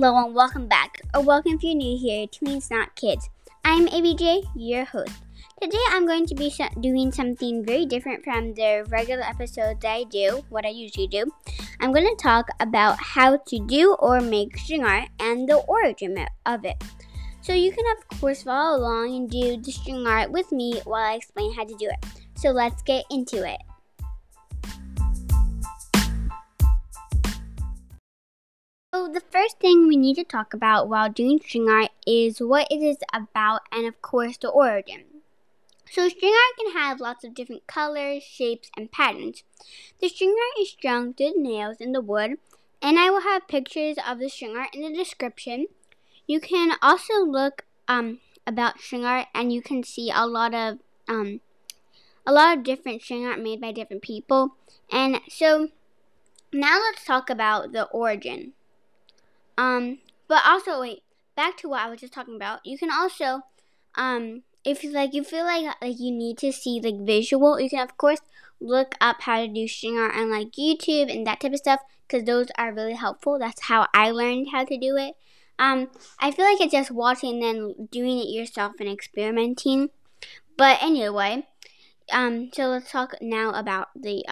Hello and welcome back, or welcome if you're new here to Tweens Not Kids. I'm ABJ, your host. Today I'm going to be doing something very different from the regular episodes that I do, what I usually do. I'm going to talk about how to do or make string art and the origin of it. So you can of course follow along and do the string art with me while I explain how to do it. So let's get into it. So the first thing we need to talk about while doing string art is what it is about and of course the origin. So string art can have lots of different colors, shapes, and patterns. The string art is strung through the nails in the wood, and I will have pictures of the string art in the description. You can also look about string art and you can see a lot of different string art made by different people. And so now let's talk about the origin. But also back to what I was just talking about. You can also, if you feel like you need to see visual, you can of course look up how to do string art on YouTube and that type of stuff, because those are really helpful. That's how I learned how to do it. I feel like it's just watching and then doing it yourself and experimenting. But anyway, so let's talk now about the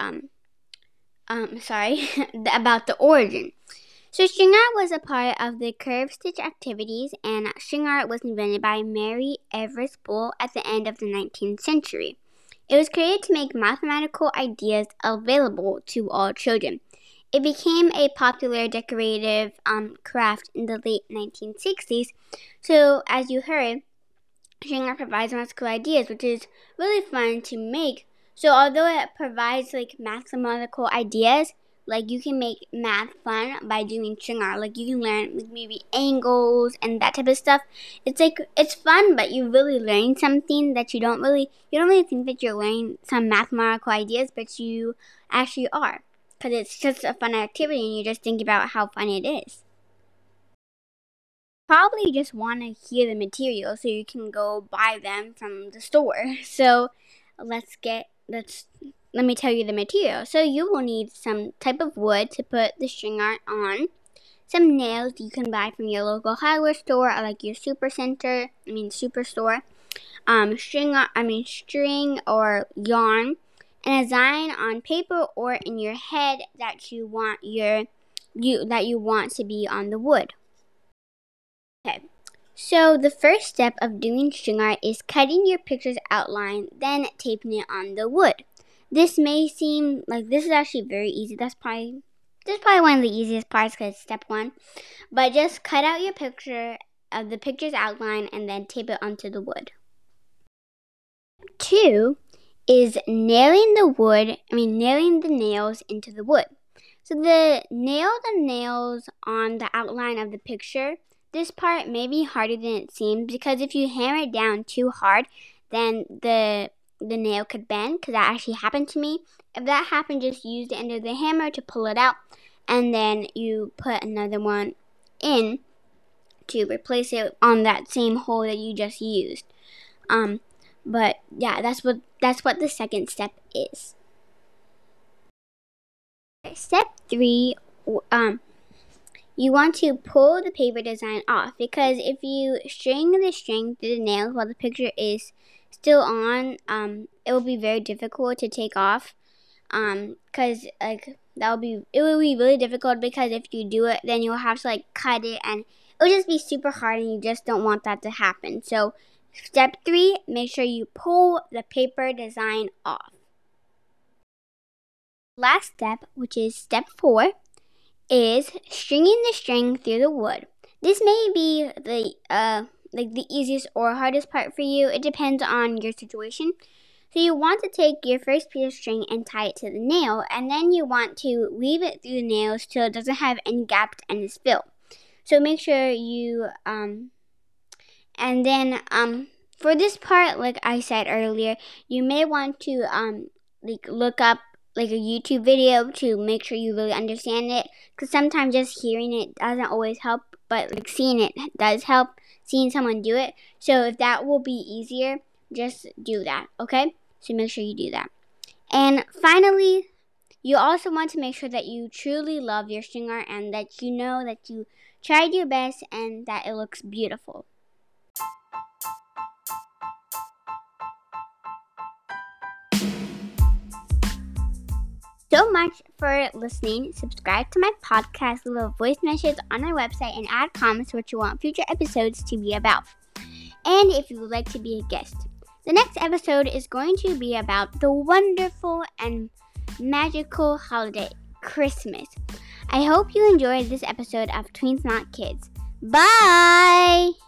about the origin. So string art was a part of the curved stitch activities, and string art was invented by Mary Everest Bull at the end of the 19th century. It was created to make mathematical ideas available to all children. It became a popular decorative craft in the late 1960s. So as you heard, string art provides mathematical ideas, which is really fun to make. So although it provides mathematical ideas, you can make math fun by doing string art. You can learn maybe angles and that type of stuff. It's fun, but you're really learning something that you don't really think that you're learning some mathematical ideas, but you actually are, because it's just a fun activity and you just think about how fun it is. Probably just want to hear the material so you can go buy them from the store. So let me tell you the material. So you will need some type of wood to put the string art on, some nails you can buy from your local hardware store or your superstore, string or yarn, and a design on paper or in your head that you want to be on the wood. Okay. So the first step of doing string art is cutting your picture's outline, then taping it on the wood. This may seem like this is actually very easy. This is probably one of the easiest parts because it's step one. But just cut out your picture of the picture's outline and then tape it onto the wood. 2 is nailing the nails into the wood. So nail the nails on the outline of the picture. This part may be harder than it seems, because if you hammer it down too hard, then the nail could bend, because that actually happened to me. If that happened, just use the end of the hammer to pull it out, and then you put another one in to replace it on that same hole that you just used. But yeah, that's what the second step is. Step 3, you want to pull the paper design off, because if you string the string through the nails while the picture is still on, it will be very difficult to take off, because it will be really difficult, because if you do it, then you'll have to cut it, and it will just be super hard, and you just don't want that to happen. So step 3, make sure you pull the paper design off. Last step, which is step 4, is stringing the string through the wood. This may be the easiest or hardest part for you. It depends on your situation. So you want to take your first piece of string and tie it to the nail, and then you want to weave it through the nails till it doesn't have any gaps and is filled. So make sure you and then for this part, like I said earlier, you may want to look up a YouTube video to make sure you really understand it, because sometimes just hearing it doesn't always help, but seeing it does help, seeing someone do it. So if that will be easier, just do that, okay? So make sure you do that. And finally, You also want to make sure that you truly love your string art and that you know that you tried your best and that it looks beautiful. So much for listening. Subscribe to my podcast, leave a voice message on our website, and add comments what you want future episodes to be about. And if you would like to be a guest. The next episode is going to be about the wonderful and magical holiday, Christmas. I hope you enjoyed this episode of Tweens Not Kids. Bye!